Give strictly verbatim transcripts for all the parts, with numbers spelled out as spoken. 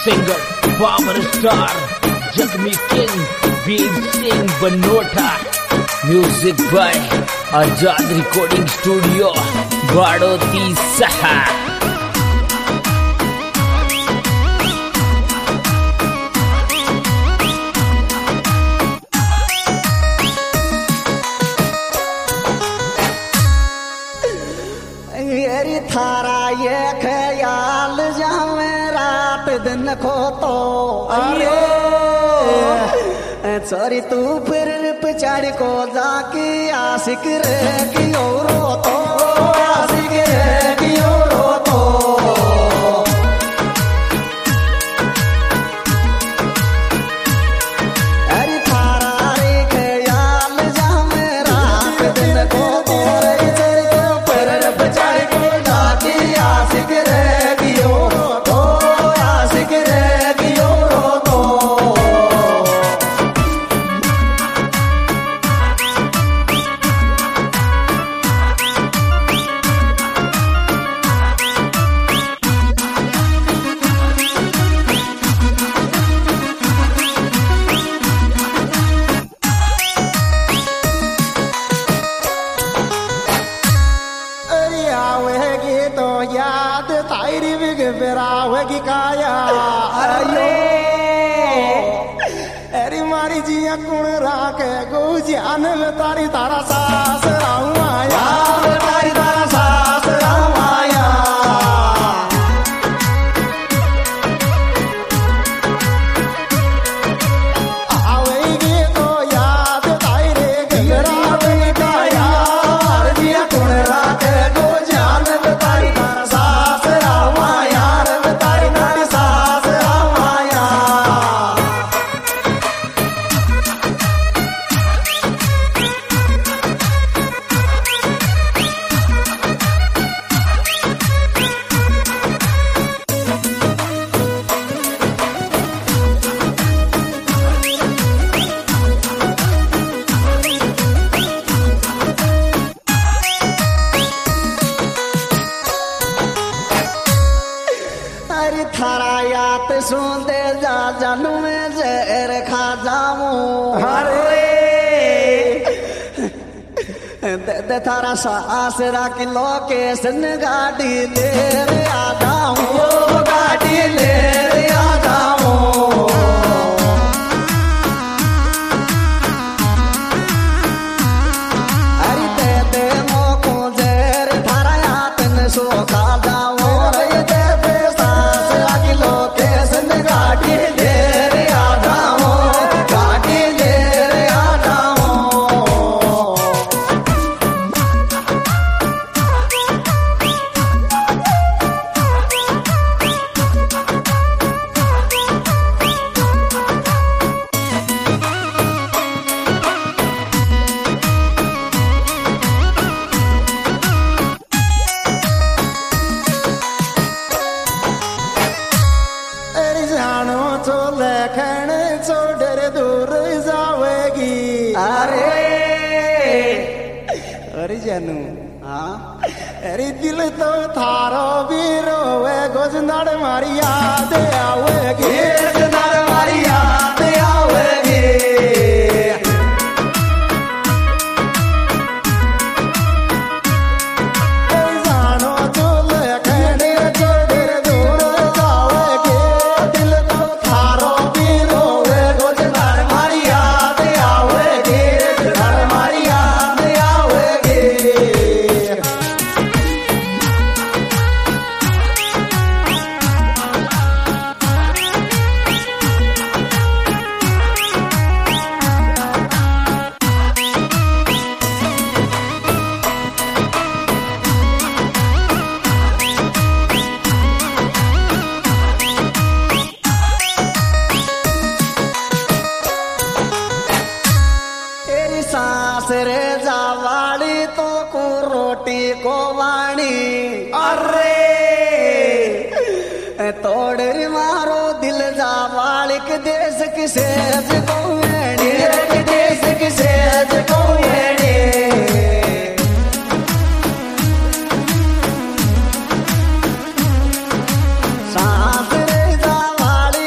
Singer power star Jagmi king Veer Singh Banota, music by Azad recording studio Baroti सहा। थारा ये ख्याल जावे रात दिन को तो अरे सॉरी तू फिर पिछाड़ को जाके आशिक रह की औरो तो आशिक रह की औरो तो अरे थारा रे ख्याल जावे रात दिन को तो फिर पिछाड़ को आशिक रह गियो तो आशिक रह गियो तो याद तारी बिग बेरावेगी काया अरे अरे मारी जिया कुण राके गो जान में तारी तारा सास राहू आया तारी तारा सास राहू आया आवेगी तो याद तारी बिग बेरावेगी काया जिया कुण राके गो जान में तारी थारा याद सुनते जा जानू में जहर खा जाऊं अरे दे, दे थारा सास राखी लोकेशन गाड़ी ले रे आ जाऊं गाड़ी ले रे आ जाऊं अरे दे दे मोको जहर थारा याद न सो खा जाऊं गाड़ी ले रे आ जाऊं गाड़ी ले रे आ जाऊं तो लेखन छोड़ दूर जावेगी अरे अरे जानू हाँ अरे दिल तो थारो भी रोवे गोजनाड़ मारी याद आवेगी गोजनाड़ मारी याद आवेगी जानो तो लेखन छोड़ दूर जावेगी दिल तो थारो भी रोवे गोजनाड़ मारी याद आवेगी गोजनाड़ मारी याद आवेगी रे जावाड़ी तो को रोटी को वाणी अरे तोड़ मारो दिल जावाड़ी के देश किसे को देश किसे को सांस रे जावाड़ी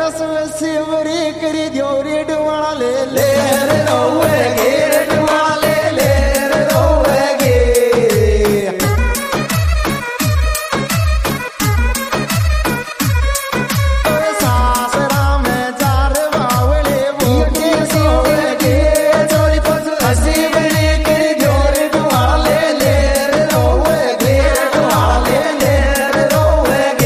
रसव सिवरी करी जोरी डुवाला ले ले रे रोवे गे डुवाला ले ले रे रोवे गे सासरा में जार बावले वो के सोवे गे जोरी पस सिवरी करी जोरी डुवाला ले ले रे रोवे गे डुवाला ले ले रे रोवे गे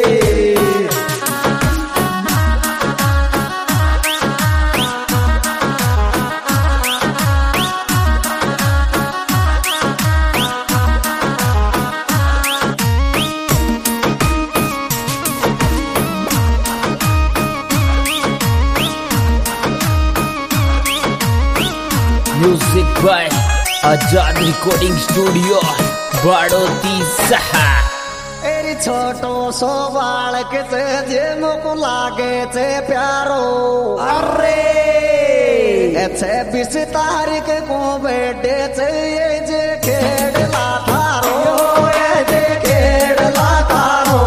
music by Azad recording studio Baroti सहा। एरी छोटो सो बालक से जे मुको लागे छे प्यारो अरे छे बीस तारीख को बेटे छे ये जे खेड़ला थारो ये जे खेड़ला थारो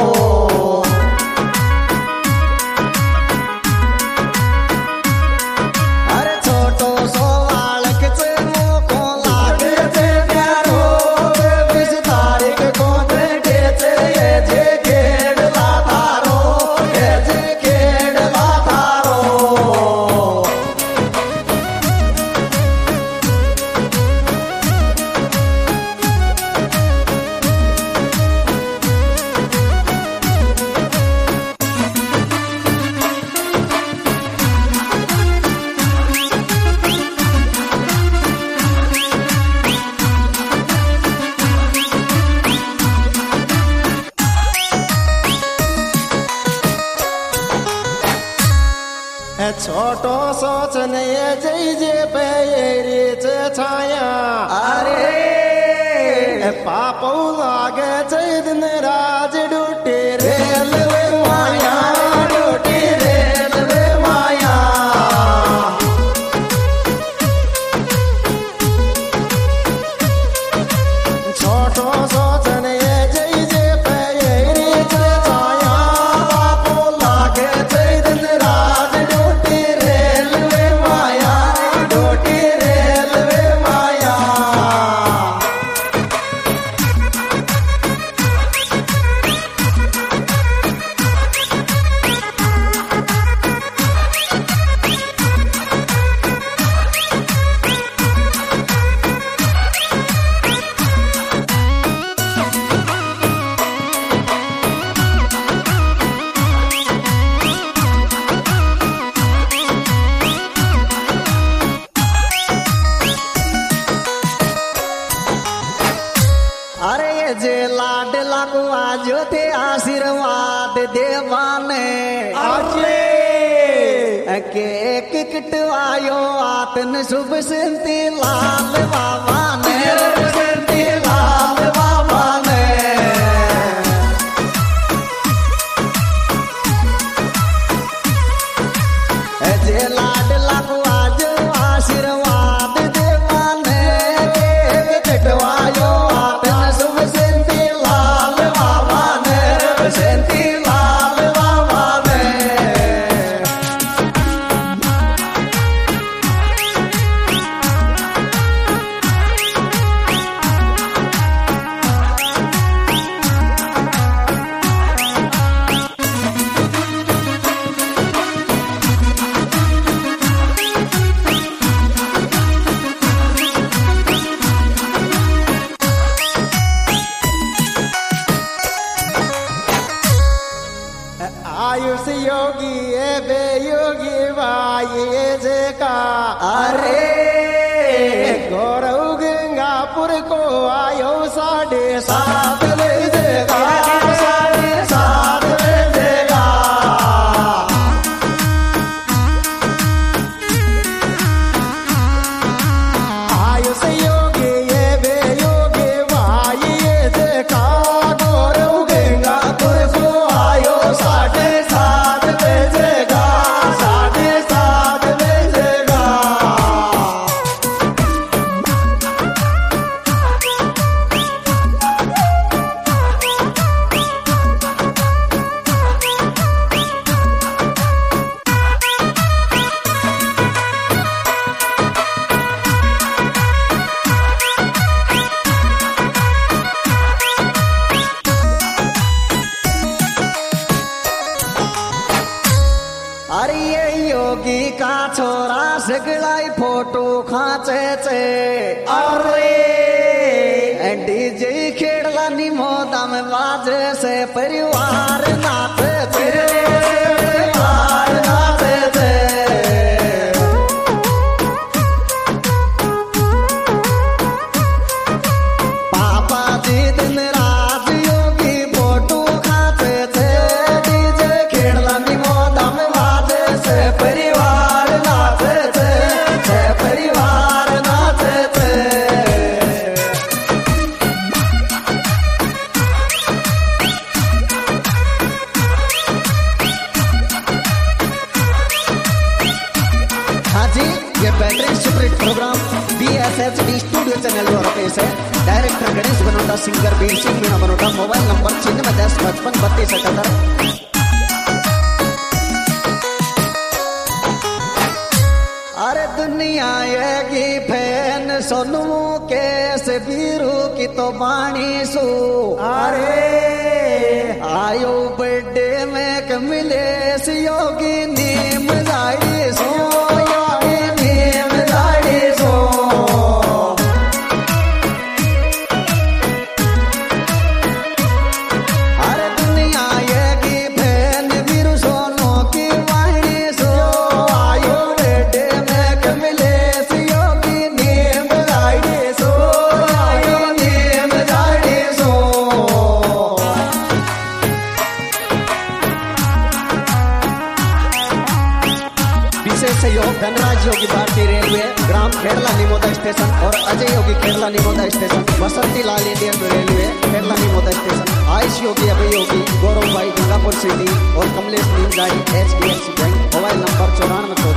अरे छोटो सो बालक से मुको लागे छे प्यारो बीस तारीख को बेटे छे ये जे खेड़ला थारो ये जे खेड़ला थारो छोटो सोचने जय जे पेरी छाया अरे पापो लागे जय दिन राज डूटे रेलवे माया डूटे रेलवे माया छोटो सोचने जय जे पेरी छाया पापो लागे जय दिन राज अरे ये जे लाड लगवा जो थे आशीर्वाद देवाने आजे के एक किटवायो आतन शुभ सिंती लाल बाबा ने सिंती लाल बाबा ने जे लाड लगवा जो आशीर्वाद देवाने के एक किटवायो आयुष योगी ए बे योगी भाई जे का अरे गौरव गंगापुर को आयो साढ़े सात बजे का साढ़े सात बजे का आयुष योगी ए बे योगी भाई जे का गौरव गंगापुर को आयो साढ़े सात बजे का साढ़े सात बजे का सगळाई फोटो खाचे चे अरे डीजे खेळला निमोदा में वाजे से परिवार नाचे चे परिवार नाचे चे पापा जी दिन रात योगी फोटो खाचे चे डीजे खेळला निमोदा में वाजे से परिवार नाचे चे से परिवार नाचे चे ये बैटरी सुपरिट program B S H D studio channel द्वारा पेश है। Director Ganesh Banota, singer Bir Singh Meena Banota. Mobile number छियानवे दस पचपन बत्तीस अठहत्तर। अरे दुनिया ये की फैन सोनू केस बीरू की तो बाणी सू अरे आयो बर्थडे में कमिले योगी नीम जाई सो सहयोग धनराज योगी भारतीय रेलवे, ग्राम खेरला निमोदा स्टेशन और Ajay Yogi Kherla Nimoda station, Basanti Lal Indian railway Kherla Nimoda station, Ayush Yogi Abhay Yogi Gaurav भाई गंगापुर सिटी और कमलेश नीम गाड़ी H D F C bank. Mobile number चौरानवे